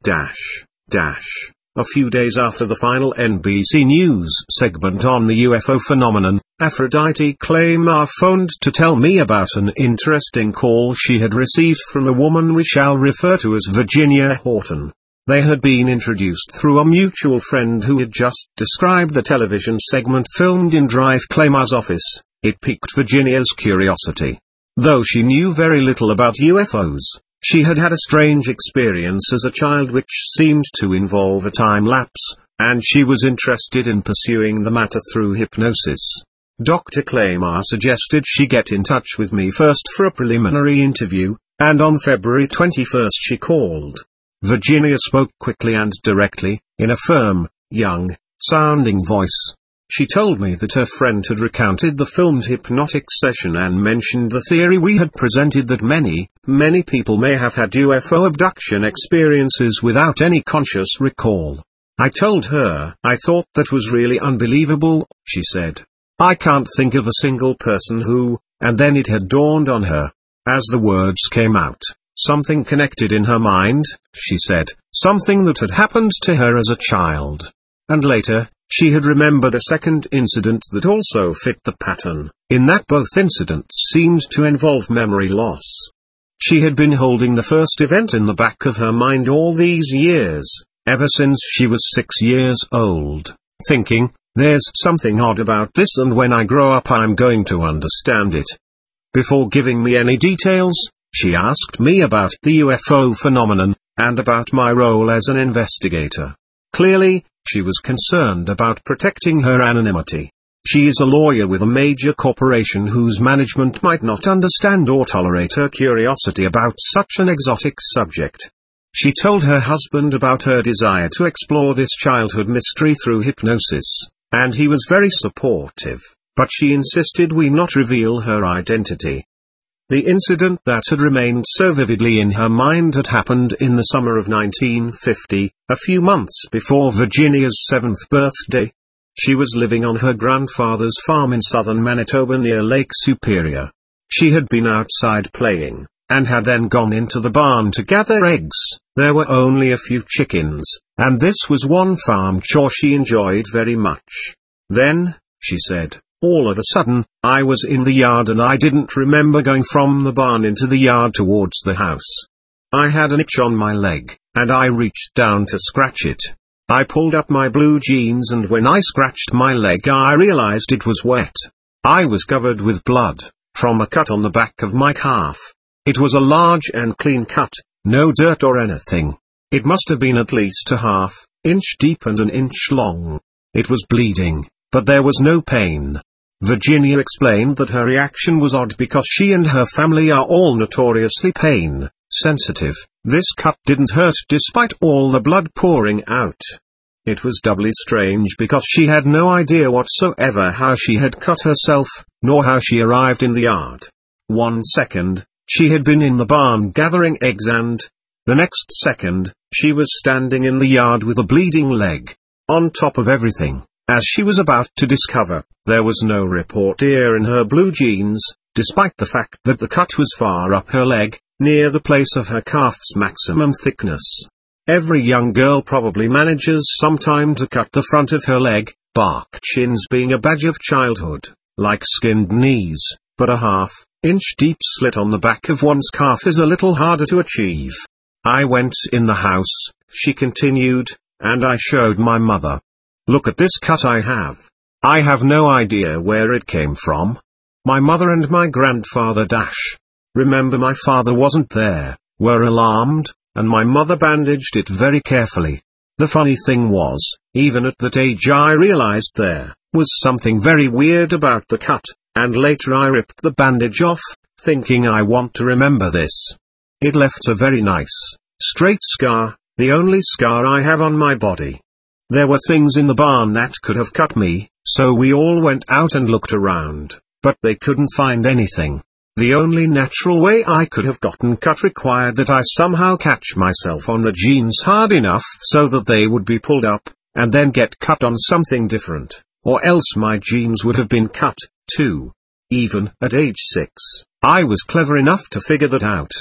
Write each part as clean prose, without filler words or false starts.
dash, dash. A few days after the final NBC News segment on the UFO phenomenon, Aphrodite Claymore phoned to tell me about an interesting call she had received from a woman we shall refer to as Virginia Horton. They had been introduced through a mutual friend who had just described the television segment filmed in Drive Claymore's office. It piqued Virginia's curiosity. Though she knew very little about UFOs, she had had a strange experience as a child which seemed to involve a time lapse, and she was interested in pursuing the matter through hypnosis. Dr. Claymore suggested she get in touch with me first for a preliminary interview, and on February 21 she called. Virginia spoke quickly and directly, in a firm, young-sounding voice. She told me that her friend had recounted the filmed hypnotic session and mentioned the theory we had presented that many people may have had UFO abduction experiences without any conscious recall. I told her I thought that was really unbelievable, she said. I can't think of a single person who, and then it had dawned on her. As the words came out, something connected in her mind, she said, something that had happened to her as a child. And later, she had remembered a second incident that also fit the pattern, in that both incidents seemed to involve memory loss. She had been holding the first event in the back of her mind all these years, ever since she was 6 years old, thinking, there's something odd about this and when I grow up I'm going to understand it. Before giving me any details, she asked me about the UFO phenomenon, and about my role as an investigator. Clearly, she was concerned about protecting her anonymity. She is a lawyer with a major corporation whose management might not understand or tolerate her curiosity about such an exotic subject. She told her husband about her desire to explore this childhood mystery through hypnosis, and he was very supportive, but she insisted we not reveal her identity. The incident that had remained so vividly in her mind had happened in the summer of 1950, a few months before Virginia's 7th birthday. She was living on her grandfather's farm in southern Manitoba near Lake Superior. She had been outside playing, and had then gone into the barn to gather eggs. There were only a few chickens, and this was one farm chore she enjoyed very much. Then, she said, all of a sudden, I was in the yard and I didn't remember going from the barn into the yard towards the house. I had an itch on my leg, and I reached down to scratch it. I pulled up my blue jeans and when I scratched my leg I realized it was wet. I was covered with blood, from a cut on the back of my calf. It was a large and clean cut, no dirt or anything. It must have been at least a half-inch deep and an inch long. It was bleeding, but there was no pain. Virginia explained that her reaction was odd because she and her family are all notoriously pain-sensitive. This cut didn't hurt despite all the blood pouring out. It was doubly strange because she had no idea whatsoever how she had cut herself, nor how she arrived in the yard. 1 second, she had been in the barn gathering eggs and, the next second, she was standing in the yard with a bleeding leg. On top of everything, as she was about to discover, there was no report ear in her blue jeans, despite the fact that the cut was far up her leg, near the place of her calf's maximum thickness. Every young girl probably manages sometime to cut the front of her leg, bark chins being a badge of childhood, like skinned knees, but a half-inch deep slit on the back of one's calf is a little harder to achieve. I went in the house, she continued, and I showed my mother. Look at this cut I have. I have no idea where it came from. My mother and my grandfather remember my father wasn't there, were alarmed, and my mother bandaged it very carefully. The funny thing was, even at that age I realized there was something very weird about the cut, and later I ripped the bandage off, thinking I want to remember this. It left a very nice, straight scar, the only scar I have on my body. There were things in the barn that could have cut me, so we all went out and looked around, but they couldn't find anything. The only natural way I could have gotten cut required that I somehow catch myself on the jeans hard enough so that they would be pulled up, and then get cut on something different, or else my jeans would have been cut, too. Even at age 6, I was clever enough to figure that out.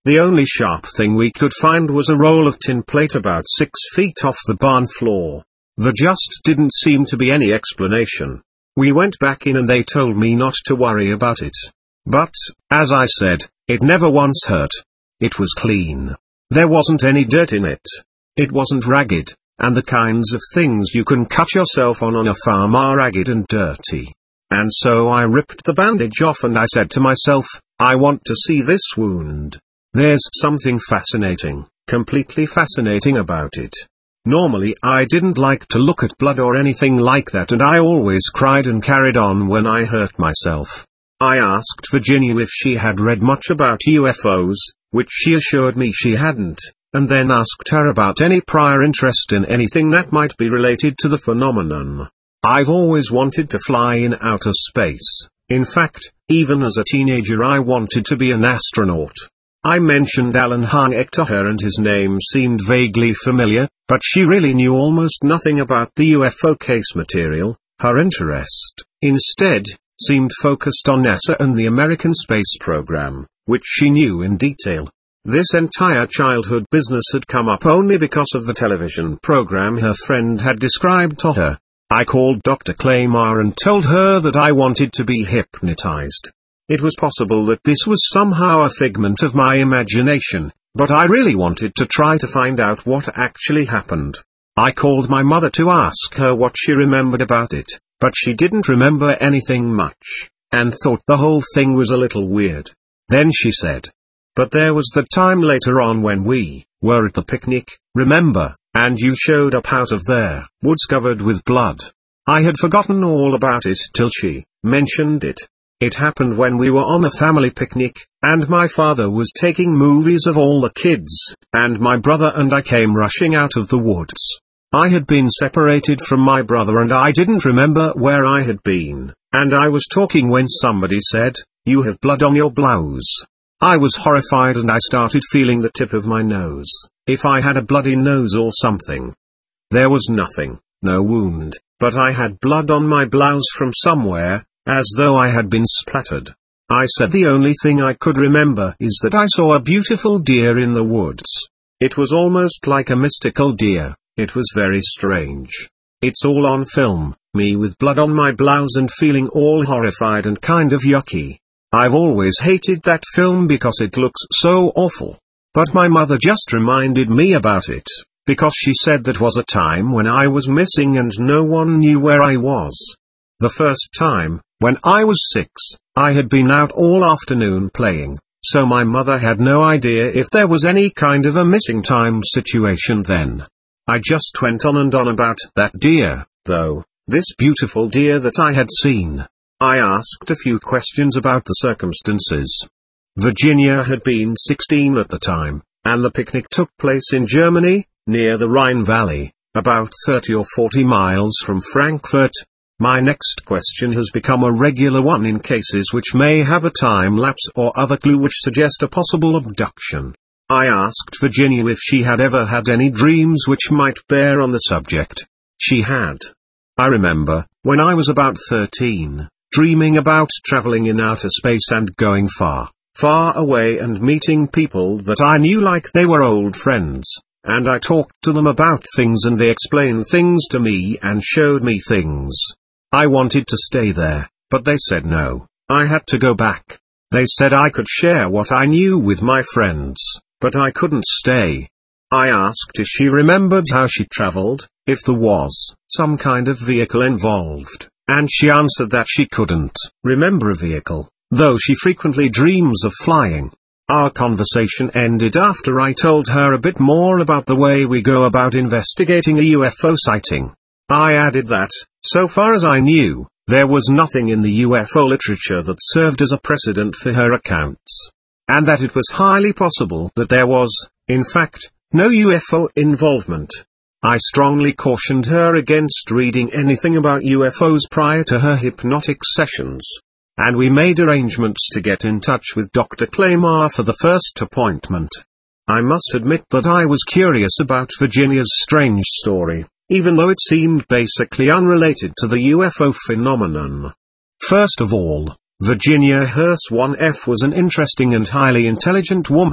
The only sharp thing we could find was a roll of tin plate about 6 feet off the barn floor. There just didn't seem to be any explanation. We went back in and they told me not to worry about it. But, as I said, it never once hurt. It was clean. There wasn't any dirt in it. It wasn't ragged, and the kinds of things you can cut yourself on a farm are ragged and dirty. And so I ripped the bandage off and I said to myself, I want to see this wound. There's something fascinating, completely fascinating about it. Normally I didn't like to look at blood or anything like that, and I always cried and carried on when I hurt myself. I asked Virginia if she had read much about UFOs, which she assured me she hadn't, and then asked her about any prior interest in anything that might be related to the phenomenon. I've always wanted to fly in outer space. In fact, even as a teenager I wanted to be an astronaut. I mentioned Alan Hynek to her and his name seemed vaguely familiar, but she really knew almost nothing about the UFO case material. Her interest, instead, seemed focused on NASA and the American space program, which she knew in detail. This entire childhood business had come up only because of the television program her friend had described to her. I called Dr. Claymore and told her that I wanted to be hypnotized. It was possible that this was somehow a figment of my imagination, but I really wanted to try to find out what actually happened. I called my mother to ask her what she remembered about it, but she didn't remember anything much, and thought the whole thing was a little weird. Then she said, but there was the time later on when we were at the picnic, remember, and you showed up out of there, woods covered with blood. I had forgotten all about it till she mentioned it. It happened when we were on a family picnic, and my father was taking movies of all the kids, and my brother and I came rushing out of the woods. I had been separated from my brother and I didn't remember where I had been, and I was talking when somebody said, "You have blood on your blouse." I was horrified and I started feeling the tip of my nose, if I had a bloody nose or something. There was nothing, no wound, but I had blood on my blouse from somewhere, as though I had been splattered. I said the only thing I could remember is that I saw a beautiful deer in the woods. It was almost like a mystical deer. It was very strange. It's all on film, me with blood on my blouse and feeling all horrified and kind of yucky. I've always hated that film because it looks so awful. But my mother just reminded me about it, because she said that was a time when I was missing and no one knew where I was. The first time, when I was 6, I had been out all afternoon playing, so my mother had no idea if there was any kind of a missing time situation then. I just went on and on about that deer, though, this beautiful deer that I had seen. I asked a few questions about the circumstances. Virginia had been 16 at the time, and the picnic took place in Germany, near the Rhine Valley, about 30 or 40 miles from Frankfurt. My next question has become a regular one in cases which may have a time lapse or other clue which suggest a possible abduction. I asked Virginia if she had ever had any dreams which might bear on the subject. She had. I remember, when I was about 13, dreaming about traveling in outer space and going far, far away and meeting people that I knew like they were old friends, and I talked to them about things and they explained things to me and showed me things. I wanted to stay there, but they said no, I had to go back. They said I could share what I knew with my friends, but I couldn't stay. I asked if she remembered how she traveled, if there was some kind of vehicle involved, and she answered that she couldn't remember a vehicle, though she frequently dreams of flying. Our conversation ended after I told her a bit more about the way we go about investigating a UFO sighting. I added that, so far as I knew, there was nothing in the UFO literature that served as a precedent for her accounts, and that it was highly possible that there was, in fact, no UFO involvement. I strongly cautioned her against reading anything about UFOs prior to her hypnotic sessions, and we made arrangements to get in touch with Dr. Claymore for the first appointment. I must admit that I was curious about Virginia's strange story, even though it seemed basically unrelated to the UFO phenomenon. First of all, Virginia Hearst 1F was an interesting and highly intelligent woman.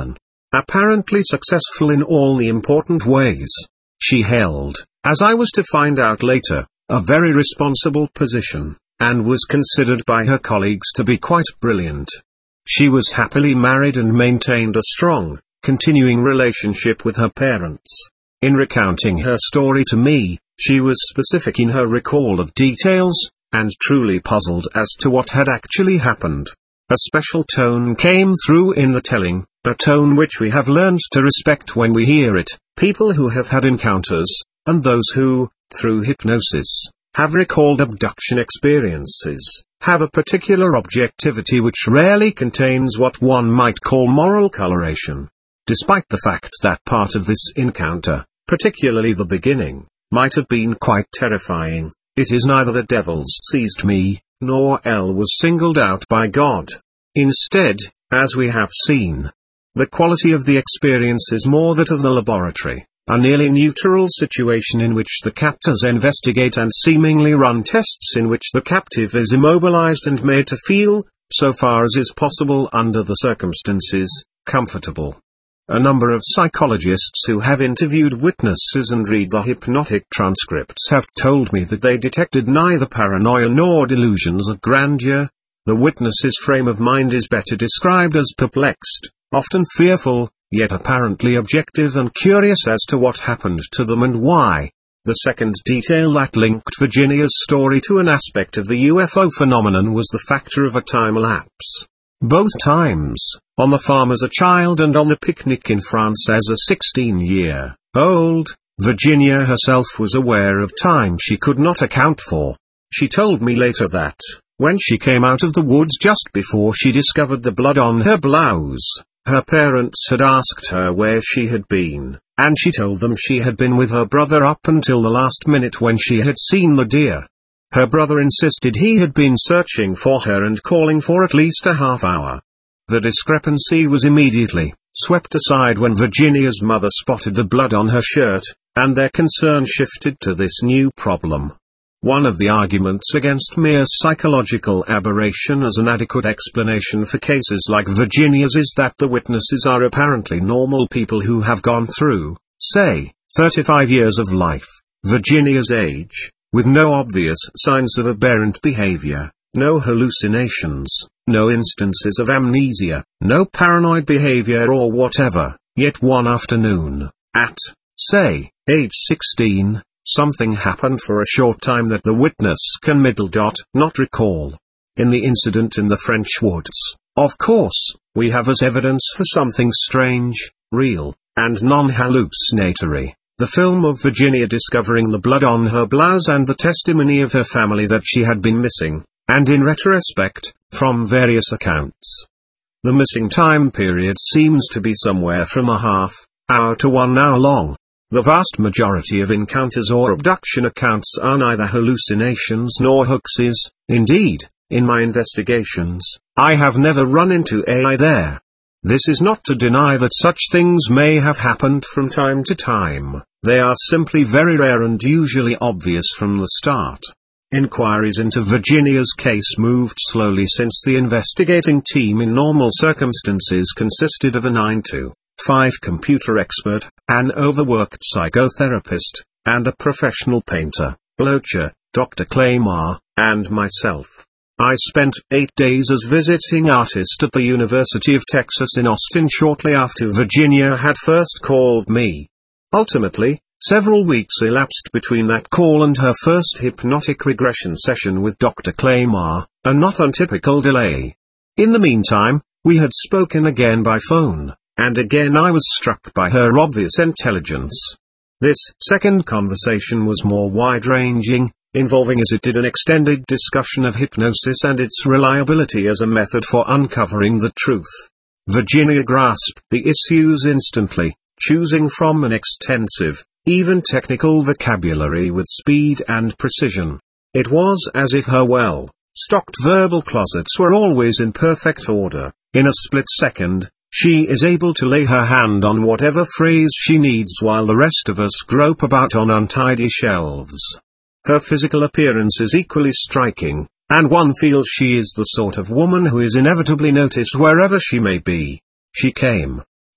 apparently successful in all the important ways. She held, as I was to find out later, a very responsible position, and was considered by her colleagues to be quite brilliant. She was happily married and maintained a strong, continuing relationship with her parents. In recounting her story to me, she was specific in her recall of details, and truly puzzled as to what had actually happened. A special tone came through in the telling, a tone which we have learned to respect when we hear it. People who have had encounters, and those who, through hypnosis, have recalled abduction experiences, have a particular objectivity which rarely contains what one might call moral coloration. Despite the fact that part of this encounter, particularly the beginning, might have been quite terrifying, it is neither the devils seized me, nor L was singled out by God. Instead, as we have seen, the quality of the experience is more that of the laboratory, a nearly neutral situation in which the captors investigate and seemingly run tests in which the captive is immobilized and made to feel, so far as is possible under the circumstances, comfortable. A number of psychologists who have interviewed witnesses and read the hypnotic transcripts have told me that they detected neither paranoia nor delusions of grandeur. The witness's frame of mind is better described as perplexed, often fearful, yet apparently objective and curious as to what happened to them and why. The second detail that linked Virginia's story to an aspect of the UFO phenomenon was the factor of a time lapse. Both times, on the farm as a child and on the picnic in France as a 16-year-old, Virginia herself was aware of time she could not account for. She told me later that, when she came out of the woods just before she discovered the blood on her blouse, her parents had asked her where she had been, and she told them she had been with her brother up until the last minute when she had seen the deer. Her brother insisted he had been searching for her and calling for at least a half hour. The discrepancy was immediately swept aside when Virginia's mother spotted the blood on her shirt, and their concern shifted to this new problem. One of the arguments against mere psychological aberration as an adequate explanation for cases like Virginia's is that the witnesses are apparently normal people who have gone through, say, 35 years of life, Virginia's age, with no obvious signs of aberrant behavior, no hallucinations, no instances of amnesia, no paranoid behavior or whatever, yet one afternoon, at, say, age 16, something happened for a short time that the witness can not recall. In the incident in the French woods, of course, we have as evidence for something strange, real, and non-hallucinatory. The film of Virginia discovering the blood on her blouse and the testimony of her family that she had been missing, and in retrospect, from various accounts. The missing time period seems to be somewhere from a half hour to 1 hour long. The vast majority of encounters or abduction accounts are neither hallucinations nor hoaxes. Indeed, in my investigations, I have never run into AI there. This is not to deny that such things may have happened from time to time. They are simply very rare and usually obvious from the start. Inquiries into Virginia's case moved slowly since the investigating team in normal circumstances consisted of a 9 to 5 computer expert, an overworked psychotherapist, and a professional painter, Blocher, Dr. Claymore, and myself. I spent 8 days as visiting artist at the University of Texas in Austin shortly after Virginia had first called me. Ultimately, several weeks elapsed between that call and her first hypnotic regression session with Dr. Claymore, a not untypical delay. In the meantime, we had spoken again by phone, and again I was struck by her obvious intelligence. This second conversation was more wide-ranging, involving as it did an extended discussion of hypnosis and its reliability as a method for uncovering the truth. Virginia grasped the issues instantly, choosing from an extensive, even technical vocabulary with speed and precision. It was as if her well-stocked verbal closets were always in perfect order. In a split second, she is able to lay her hand on whatever phrase she needs while the rest of us grope about on untidy shelves. Her physical appearance is equally striking, and one feels she is the sort of woman who is inevitably noticed wherever she may be. She came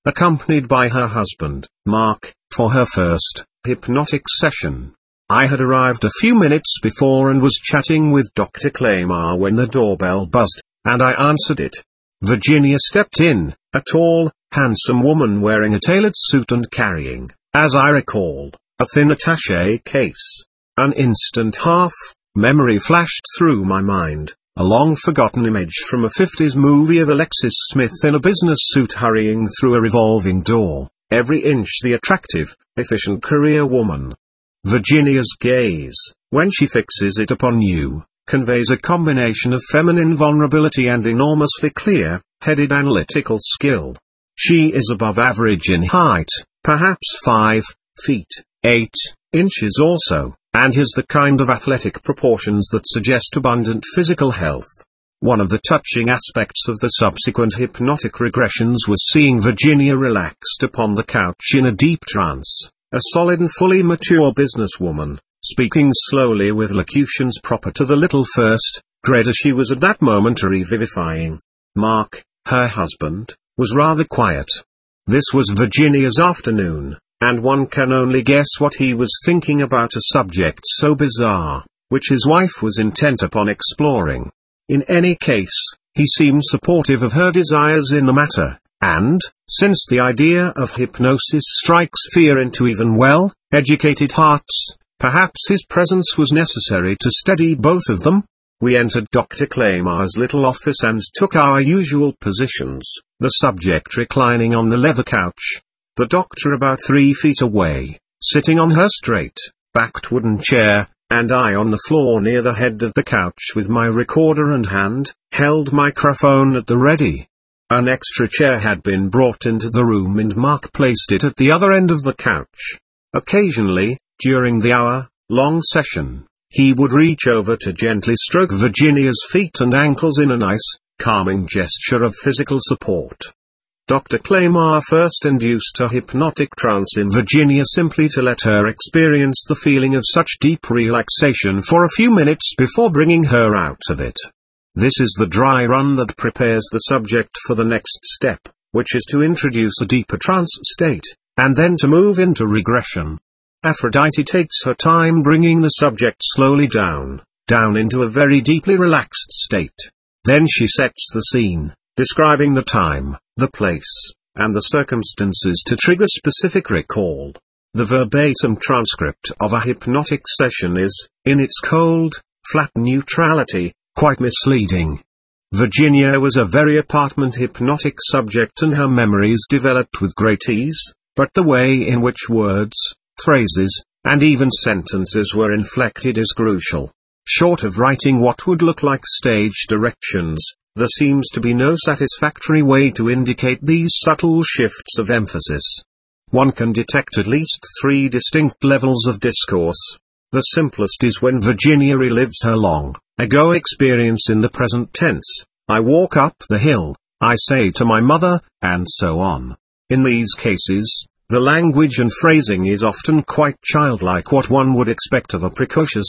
accompanied by her husband, Mark, for her first hypnotic session. I had arrived a few minutes before and was chatting with Dr. Claymore when the doorbell buzzed, and I answered it. Virginia stepped in, a tall, handsome woman wearing a tailored suit and carrying, as I recall, a thin attaché case. An instant memory flashed through my mind, a long-forgotten image from a 50s movie of Alexis Smith in a business suit hurrying through a revolving door, every inch the attractive, efficient career woman. Virginia's gaze, when she fixes it upon you, conveys a combination of feminine vulnerability and enormously clear-headed analytical skill. She is above average in height, perhaps 5 feet, 8 inches or so, and has the kind of athletic proportions that suggest abundant physical health. One of the touching aspects of the subsequent hypnotic regressions was seeing Virginia relaxed upon the couch in a deep trance, a solid and fully mature businesswoman, speaking slowly with locutions proper to the little first grader she was at that moment revivifying. Mark, her husband, was rather quiet. This was Virginia's afternoon, and one can only guess what he was thinking about a subject so bizarre, which his wife was intent upon exploring. In any case, he seemed supportive of her desires in the matter, and, since the idea of hypnosis strikes fear into even well-educated hearts, perhaps his presence was necessary to steady both of them. We entered Dr. Claymore's little office and took our usual positions, the subject reclining on the leather couch, the doctor about 3 feet away, sitting on her straight-backed wooden chair, and I on the floor near the head of the couch with my recorder and hand-held microphone at the ready. An extra chair had been brought into the room and Mark placed it at the other end of the couch. Occasionally, during the hour-long session, he would reach over to gently stroke Virginia's feet and ankles in a nice, calming gesture of physical support. Dr. Claymore first induced a hypnotic trance in Virginia simply to let her experience the feeling of such deep relaxation for a few minutes before bringing her out of it. This is the dry run that prepares the subject for the next step, which is to introduce a deeper trance state, and then to move into regression. Aphrodite takes her time bringing the subject slowly down into a very deeply relaxed state. Then she sets the scene, describing the time, the place, and the circumstances to trigger specific recall. The verbatim transcript of a hypnotic session is, in its cold, flat neutrality, quite misleading. Virginia was a very apartment hypnotic subject and her memories developed with great ease, but the way in which words, phrases, and even sentences were inflected is crucial. Short of writing what would look like stage directions, there seems to be no satisfactory way to indicate these subtle shifts of emphasis. One can detect at least 3 distinct levels of discourse. The simplest is when Virginia relives her long-ago experience in the present tense. I walk up the hill, I say to my mother, and so on. In these cases, the language and phrasing is often quite childlike, what one would expect of a precocious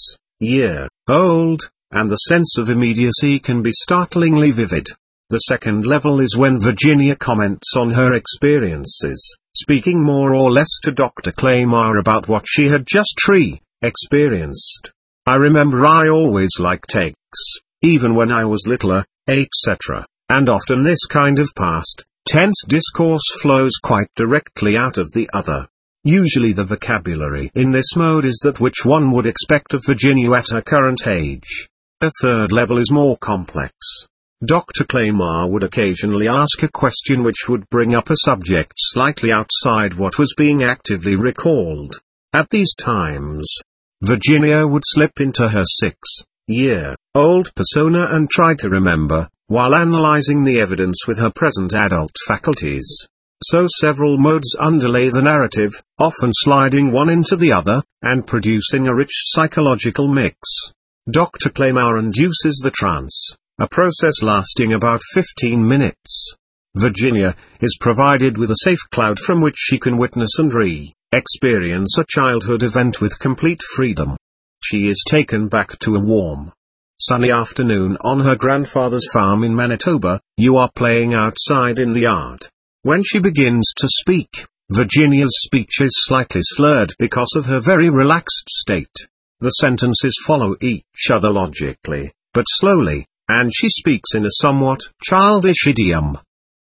6-year-old, and the sense of immediacy can be startlingly vivid. The second level is when Virginia comments on her experiences, speaking more or less to Dr. Claymore about what she had just experienced. I remember I always liked eggs, even when I was littler, etc., and often this kind of past tense discourse flows quite directly out of the other. Usually the vocabulary in this mode is that which one would expect of Virginia at her current age. A third level is more complex. Dr. Claymore would occasionally ask a question which would bring up a subject slightly outside what was being actively recalled. At these times, Virginia would slip into her 6-year-old persona and try to remember, while analyzing the evidence with her present adult faculties. So several modes underlay the narrative, often sliding one into the other, and producing a rich psychological mix. Dr. Claymore induces the trance, a process lasting about 15 minutes. Virginia is provided with a safe cloud from which she can witness and experience a childhood event with complete freedom. She is taken back to a warm, sunny afternoon on her grandfather's farm in Manitoba. You are playing outside in the yard, When she begins to speak, Virginia's speech is slightly slurred because of her very relaxed state. The sentences follow each other logically, but slowly, and she speaks in a somewhat childish idiom.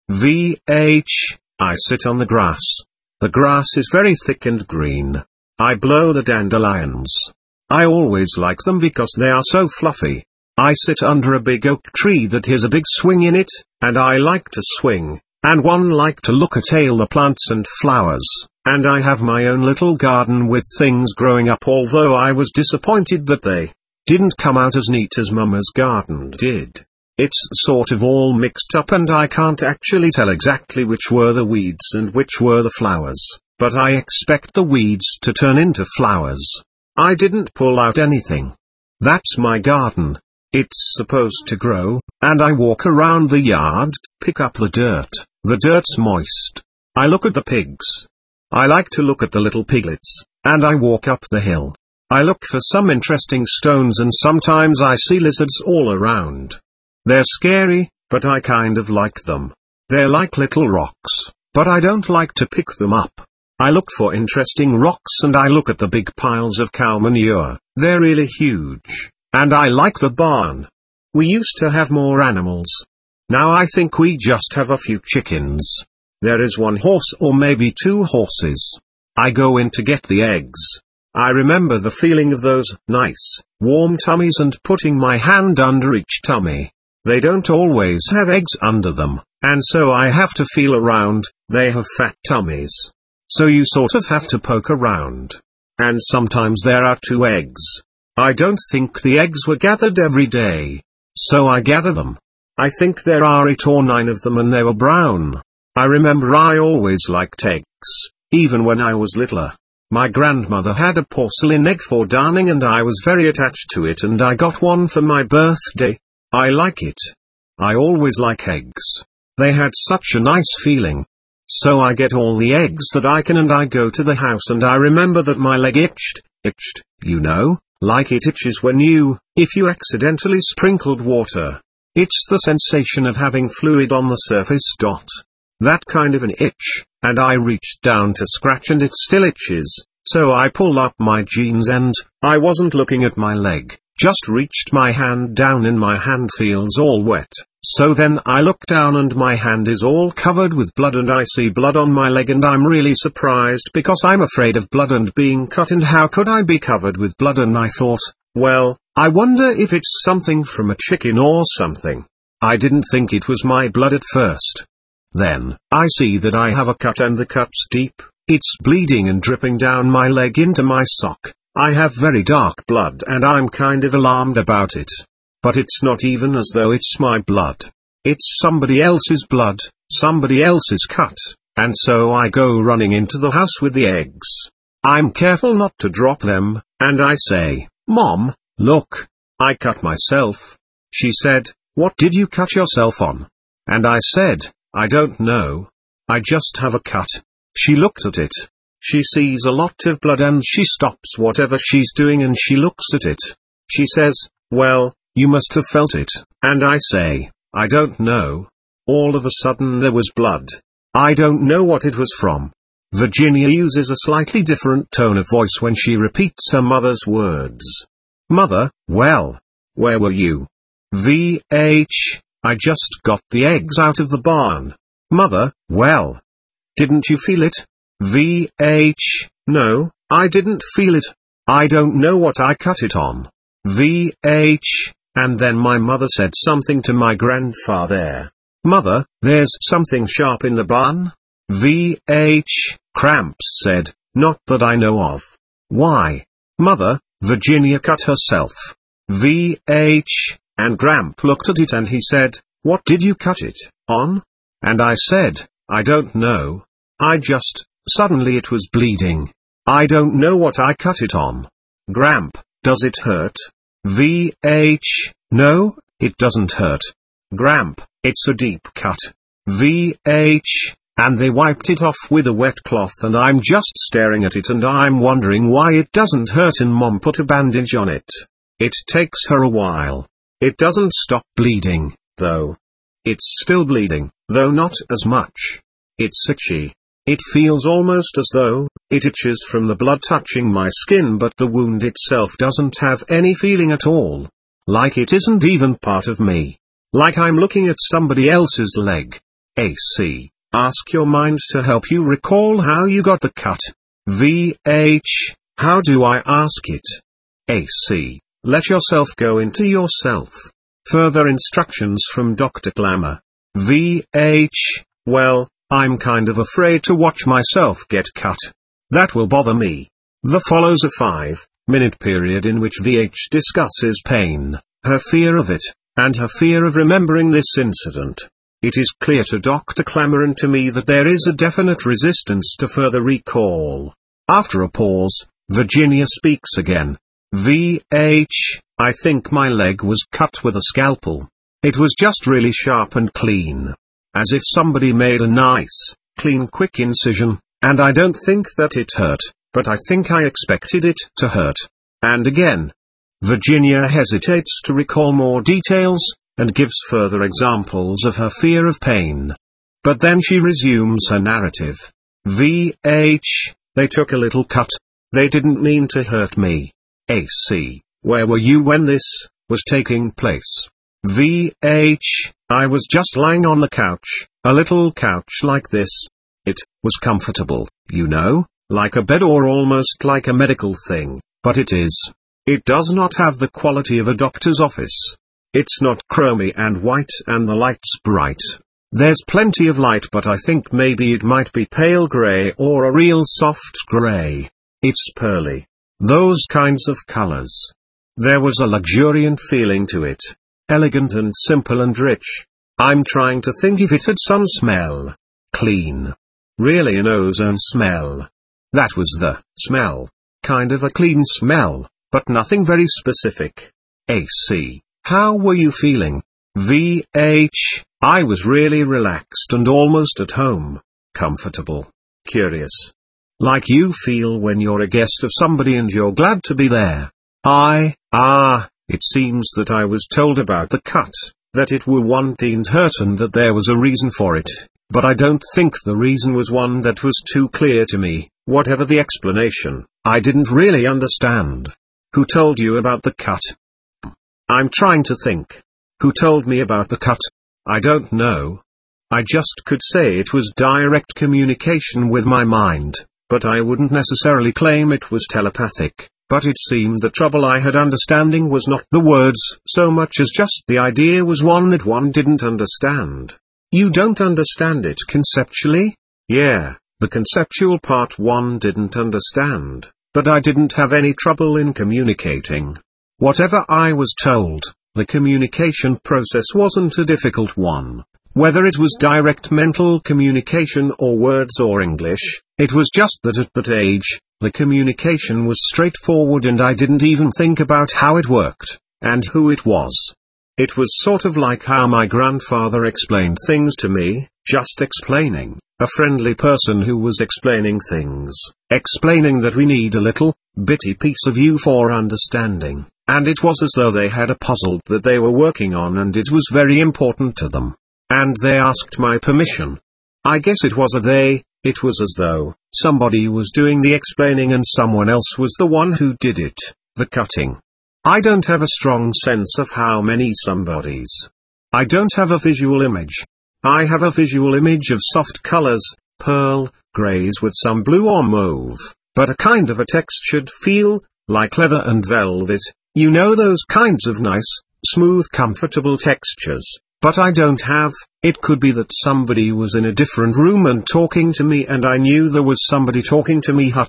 I sit on the grass. The grass is very thick and green. I blow the dandelions. I always like them because they are so fluffy. I sit under a big oak tree that has a big swing in it, and I like to swing, and one like to look at all the plants and flowers, and I have my own little garden with things growing up, although I was disappointed that they didn't come out as neat as Mama's garden did. It's sort of all mixed up and I can't actually tell exactly which were the weeds and which were the flowers, but I expect the weeds to turn into flowers. I didn't pull out anything. That's my garden. It's supposed to grow, and I walk around the yard, pick up the dirt. The dirt's moist. I look at the pigs. I like to look at the little piglets, and I walk up the hill. I look for some interesting stones and sometimes I see lizards all around. They're scary, but I kind of like them. They're like little rocks, but I don't like to pick them up. I look for interesting rocks and I look at the big piles of cow manure. They're really huge, and I like the barn. We used to have more animals. Now I think we just have a few chickens. There is one horse or maybe 2 horses. I go in to get the eggs. I remember the feeling of those nice, warm tummies and putting my hand under each tummy. They don't always have eggs under them, and so I have to feel around. They have fat tummies. So you sort of have to poke around. And sometimes there are 2 eggs. I don't think the eggs were gathered every day. So I gather them. I think there are 8 or 9 of them and they were brown. I remember I always liked eggs, even when I was littler. My grandmother had a porcelain egg for darning and I was very attached to it and I got one for my birthday. I like it. I always like eggs. They had such a nice feeling. So I get all the eggs that I can and I go to the house and I remember that my leg itched, you know, like it itches when if you accidentally sprinkled water. It's the sensation of having fluid on the surface. That kind of an itch, and I reached down to scratch and it still itches, so I pulled up my jeans and, I wasn't looking at my leg, just reached my hand down and my hand feels all wet, so then I look down and my hand is all covered with blood and I see blood on my leg and I'm really surprised because I'm afraid of blood and being cut and how could I be covered with blood, and I thought, well, I wonder if it's something from a chicken or something. I didn't think it was my blood at first. Then, I see that I have a cut and the cut's deep, it's bleeding and dripping down my leg into my sock. I have very dark blood and I'm kind of alarmed about it. But it's not even as though it's my blood. It's somebody else's blood, somebody else's cut, and so I go running into the house with the eggs. I'm careful not to drop them, and I say, Mom, look, I cut myself. She said, what did you cut yourself on? And I said, I don't know. I just have a cut. She looked at it. She sees a lot of blood and she stops whatever she's doing and she looks at it. She says, well, you must have felt it. And I say, I don't know. All of a sudden there was blood. I don't know what it was from. Virginia uses a slightly different tone of voice when she repeats her mother's words. Mother, well, where were you? I just got the eggs out of the barn. Mother, well, didn't you feel it? No, I didn't feel it. I don't know what I cut it on. And then my mother said something to my grandfather. Mother, there's something sharp in the barn? Gramps said, not that I know of. Why? Mother, Virginia cut herself. And Gramp looked at it and he said, what did you cut it on? And I said, I don't know. Suddenly it was bleeding. I don't know what I cut it on. Gramp, does it hurt? No, it doesn't hurt. Gramp, it's a deep cut. And they wiped it off with a wet cloth and I'm just staring at it and I'm wondering why it doesn't hurt and Mom put a bandage on it. It takes her a while. It doesn't stop bleeding, though. It's still bleeding, though not as much. It's itchy. It feels almost as though it itches from the blood touching my skin, but the wound itself doesn't have any feeling at all. Like it isn't even part of me. Like I'm looking at somebody else's leg. AC. Ask your mind to help you recall how you got the cut. VH. How do I ask it? AC. Let yourself go into yourself. Further instructions from Dr. Glamour. VH. Well, I'm kind of afraid to watch myself get cut. That will bother me. The follows a 5-minute period in which VH discusses pain, her fear of it, and her fear of remembering this incident. It is clear to Dr. Glamour and to me that there is a definite resistance to further recall. After a pause, Virginia speaks again. VH, I think my leg was cut with a scalpel. It was just really sharp and clean. As if somebody made a nice, clean, quick incision, and I don't think that it hurt, but I think I expected it to hurt. And again. Virginia hesitates to recall more details, and gives further examples of her fear of pain. But then she resumes her narrative. VH, they took a little cut. They didn't mean to hurt me. AC, where were you when this was taking place? VH, I was just lying on the couch, a little couch like this. It was comfortable, you know, like a bed or almost like a medical thing, but it is. It does not have the quality of a doctor's office. It's not chromy and white and the light's bright. There's plenty of light, but I think maybe it might be pale gray or a real soft gray. It's pearly. Those kinds of colors. There was a luxuriant feeling to it. Elegant and simple and rich. I'm trying to think if it had some smell. Clean. Really an ozone smell. That was the smell. Kind of a clean smell, but nothing very specific. AC. How were you feeling? VH. I was really relaxed and almost at home. Comfortable. Curious. Like you feel when you're a guest of somebody and you're glad to be there. It seems that I was told about the cut, that it didn't hurt and that there was a reason for it, but I don't think the reason was one that was too clear to me. Whatever the explanation, I didn't really understand. Who told you about the cut? I'm trying to think. Who told me about the cut? I don't know. I just could say it was direct communication with my mind, but I wouldn't necessarily claim it was telepathic. But it seemed the trouble I had understanding was not the words so much as just the idea was one that one didn't understand. You don't understand it conceptually? Yeah, the conceptual part one didn't understand, but I didn't have any trouble in communicating. Whatever I was told, the communication process wasn't a difficult one. Whether it was direct mental communication or words or English, it was just that at that age, the communication was straightforward and I didn't even think about how it worked, and who it was. It was sort of like how my grandfather explained things to me, just explaining, a friendly person who was explaining things, explaining that we need a little, bitty piece of you for understanding, and it was as though they had a puzzle that they were working on and it was very important to them. And they asked my permission. I guess it was a they. It was as though somebody was doing the explaining and someone else was the one who did it, the cutting. I don't have a strong sense of how many somebodies. I don't have a visual image. I have a visual image of soft colors, pearl, grays with some blue or mauve, but a kind of a textured feel, like leather and velvet, you know those kinds of nice, smooth, comfortable textures. But I don't have. It could be that somebody was in a different room and talking to me and I knew there was somebody talking to me.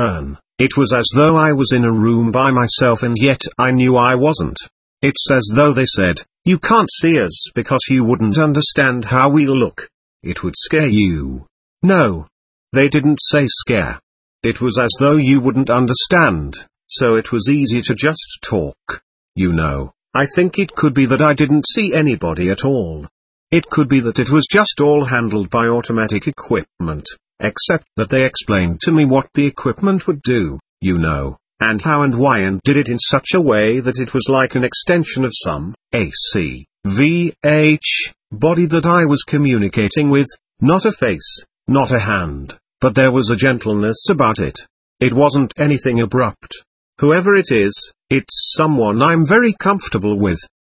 It was as though I was in a room by myself and yet I knew I wasn't. It's as though they said, you can't see us because you wouldn't understand how we look. It would scare you. No. They didn't say scare. It was as though you wouldn't understand, so it was easy to just talk. You know. I think it could be that I didn't see anybody at all. It could be that it was just all handled by automatic equipment, except that they explained to me what the equipment would do, you know, and how and why and did it in such a way that it was like an extension of some AC, VH, body that I was communicating with, not a face, not a hand, but there was a gentleness about it. It wasn't anything abrupt. Whoever it is, it's someone I'm very comfortable with.